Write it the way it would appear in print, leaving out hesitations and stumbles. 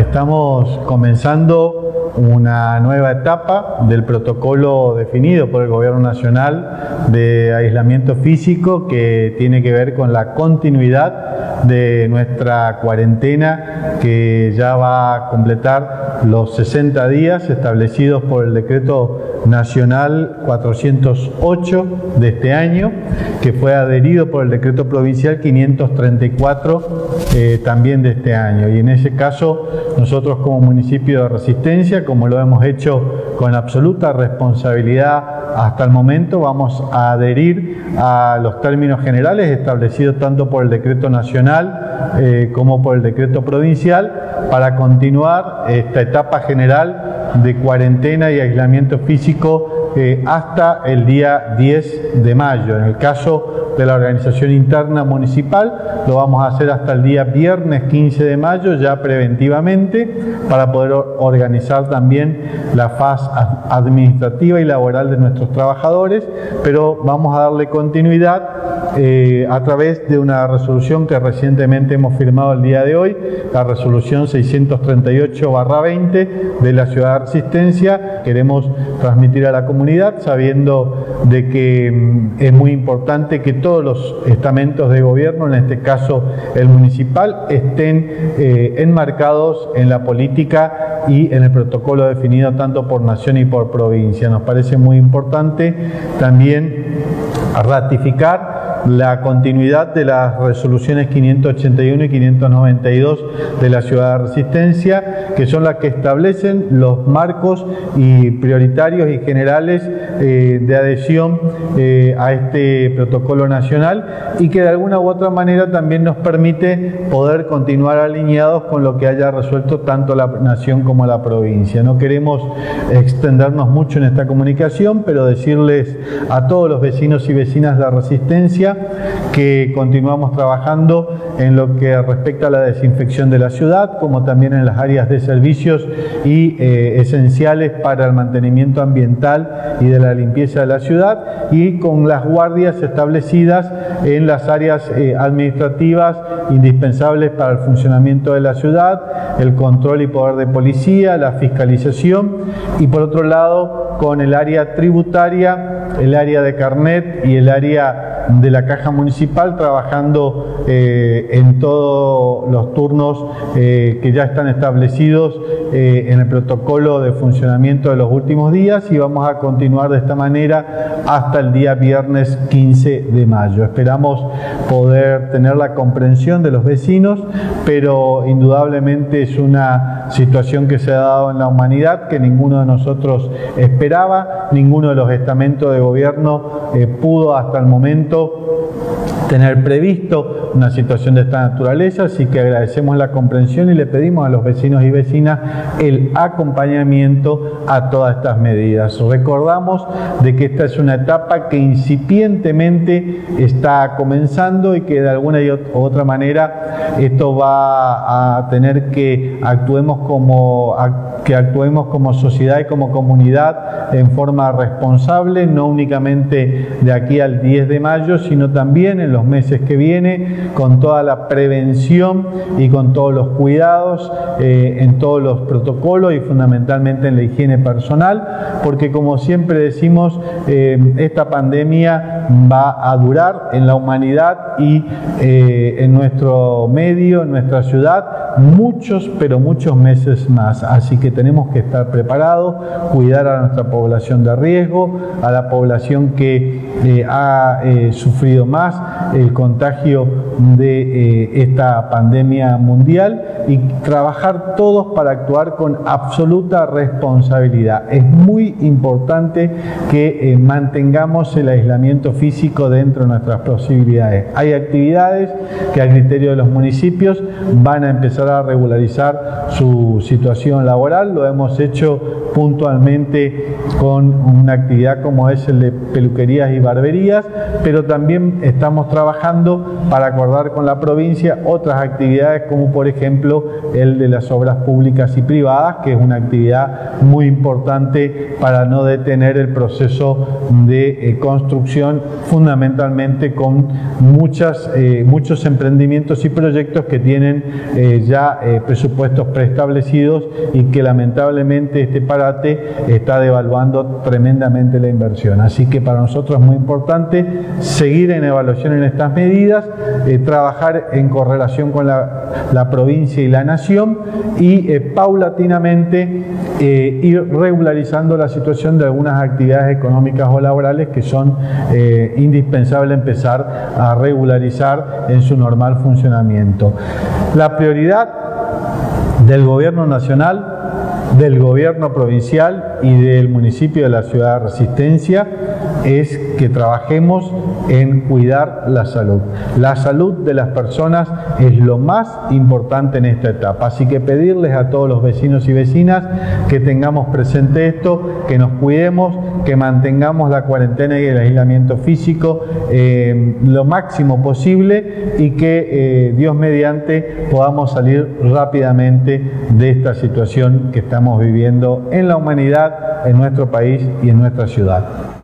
Estamos comenzando una nueva etapa del protocolo definido por el Gobierno Nacional de aislamiento físico que tiene que ver con la continuidad de nuestra cuarentena, que ya va a completar los 60 días establecidos por el Decreto Nacional 408 de este año, que fue adherido por el Decreto Provincial 534 también de este año. Y en ese caso, nosotros como municipio de Resistencia, como lo hemos hecho con absoluta responsabilidad hasta el momento, vamos a adherir a los términos generales establecidos tanto por el Decreto Nacional como por el Decreto Provincial para continuar esta etapa general de cuarentena y aislamiento físico hasta el día 10 de mayo. En el caso de la organización interna municipal, lo vamos a hacer hasta el día viernes 15 de mayo, ya preventivamente, para poder organizar también la fase administrativa y laboral de nuestros trabajadores, pero vamos a darle continuidad a través de una resolución que recientemente hemos firmado el día de hoy, la resolución 638/20 de la Ciudad de Resistencia. Queremos transmitir a la comunidad, sabiendo de que es muy importante que todos los estamentos de gobierno, en este caso el municipal, estén enmarcados en la política y en el protocolo definido tanto por nación y por provincia. Nos parece muy importante también ratificar la continuidad de las resoluciones 581 y 592 de la Ciudad de Resistencia, que son las que establecen los marcos y prioritarios y generales de adhesión a este protocolo nacional, y que de alguna u otra manera también nos permite poder continuar alineados con lo que haya resuelto tanto la nación como la provincia. No queremos extendernos mucho en esta comunicación, pero decirles a todos los vecinos y vecinas de Resistencia que continuamos trabajando en lo que respecta a la desinfección de la ciudad, como también en las áreas de servicios y esenciales para el mantenimiento ambiental y de la limpieza de la ciudad, y con las guardias establecidas en las áreas administrativas indispensables para el funcionamiento de la ciudad, el control y poder de policía, la fiscalización, y por otro lado con el área tributaria, el área de carnet y el área de la caja municipal, trabajando en todos los turnos que ya están establecidos en el protocolo de funcionamiento de los últimos días, y vamos a continuar de esta manera hasta el día viernes 15 de mayo. Esperamos poder tener la comprensión de los vecinos, pero indudablemente es una situación que se ha dado en la humanidad que ninguno de nosotros esperaba, ninguno de los estamentos de gobierno pudo hasta el momento tener previsto una situación de esta naturaleza, así que agradecemos la comprensión y le pedimos a los vecinos y vecinas el acompañamiento a todas estas medidas. Recordamos de que esta es una etapa que incipientemente está comenzando y que de alguna y otra manera esto va a tener que actuemos como sociedad y como comunidad en forma responsable, no únicamente de aquí al 10 de mayo, sino también en los meses que vienen, con toda la prevención y con todos los cuidados en todos los protocolos y fundamentalmente en la higiene personal, porque como siempre decimos, esta pandemia va a durar en la humanidad y en nuestro medio, en nuestra ciudad, muchos, pero muchos meses más. Así que tenemos que estar preparados, cuidar a nuestra población de riesgo, a la población que ha sufrido más el contagio de esta pandemia mundial, y trabajar todos para actuar con absoluta responsabilidad. Es muy importante que mantengamos el aislamiento físico dentro de nuestras posibilidades. Hay actividades que a criterio de los municipios van a empezar a regularizar su situación laboral. Lo hemos hecho puntualmente con una actividad como es el de peluquerías y barberías, pero también estamos trabajando para acordar con la provincia otras actividades como por ejemplo el de las obras públicas y privadas, que es una actividad muy importante para no detener el proceso de construcción, fundamentalmente con muchos emprendimientos y proyectos que tienen ya presupuestos preestablecidos y que lamentablemente este parate está devaluando tremendamente la inversión. Así que para nosotros es muy importante seguir en evaluación en estas medidas, trabajar en correlación con la provincia y la nación y paulatinamente ir regularizando la situación de algunas actividades económicas o laborales que son indispensables empezar a regularizar en su normal funcionamiento. La prioridad del gobierno nacional, del gobierno provincial y del municipio de la ciudad de Resistencia es que trabajemos en cuidar la salud. La salud de las personas es lo más importante en esta etapa. Así que pedirles a todos los vecinos y vecinas que tengamos presente esto, que nos cuidemos, que mantengamos la cuarentena y el aislamiento físico lo máximo posible y que Dios mediante podamos salir rápidamente de esta situación que estamos viviendo en la humanidad, en nuestro país y en nuestra ciudad.